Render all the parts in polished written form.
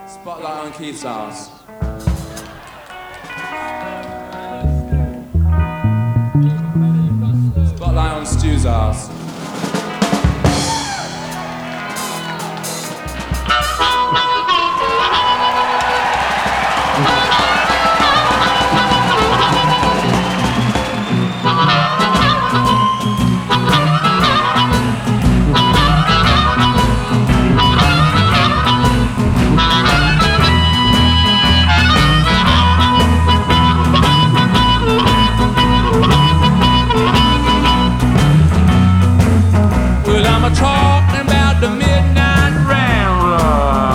Spotlight on Keith's house. Spotlight on Stu's house. Talking about the midnight rambler.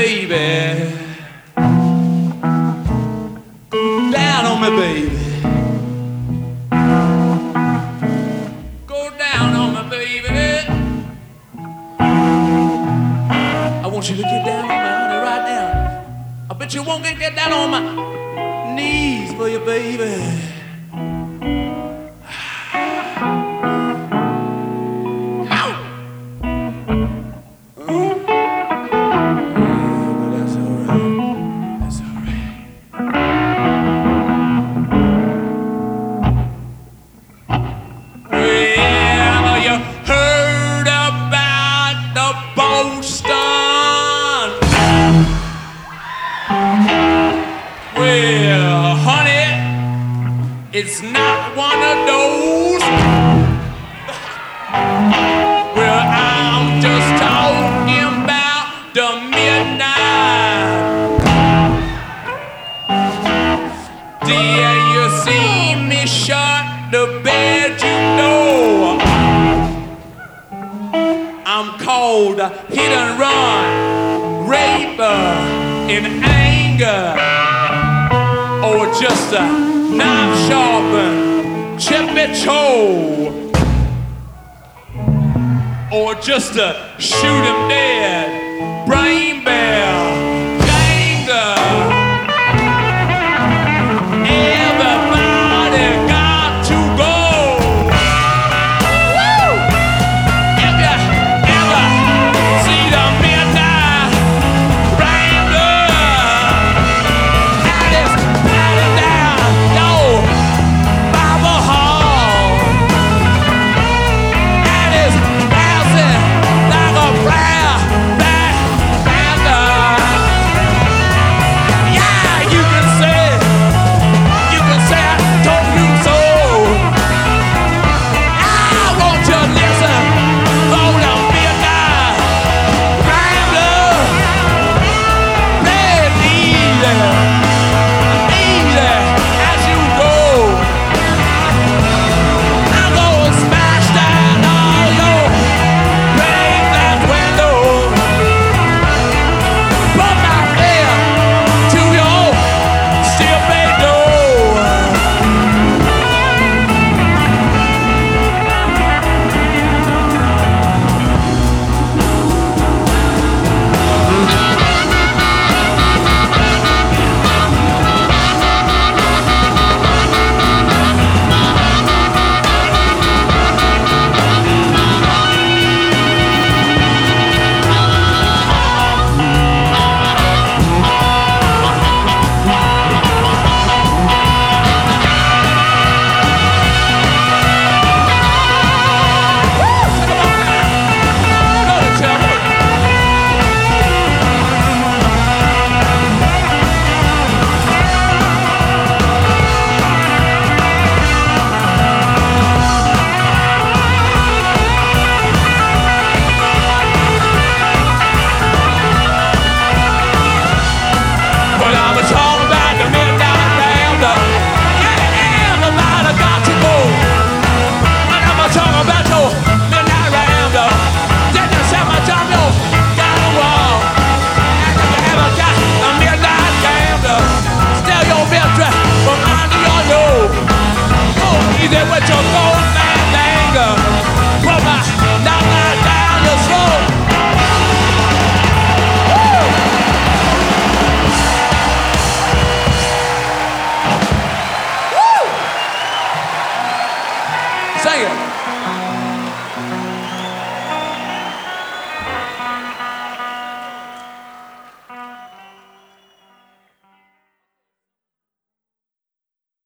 baby. Go down on me, baby. Go down on me, baby. I want you to get down on me, honey, right now. I bet you won't get down on my knees for you, baby. Well, honey, it's not one of those. Well, I'm just talking about the midnight. Dear, you see me shut the bed, you know I'm called a hit and run, raper in anger. Or just a knife sharpened chippy toe, or just a shoot him dead brain bell gangster. Everybody got to go. Woo! If you ever see the midnight Rambler, with your gold man anger, put my knock down your throat. Woo! Sing it.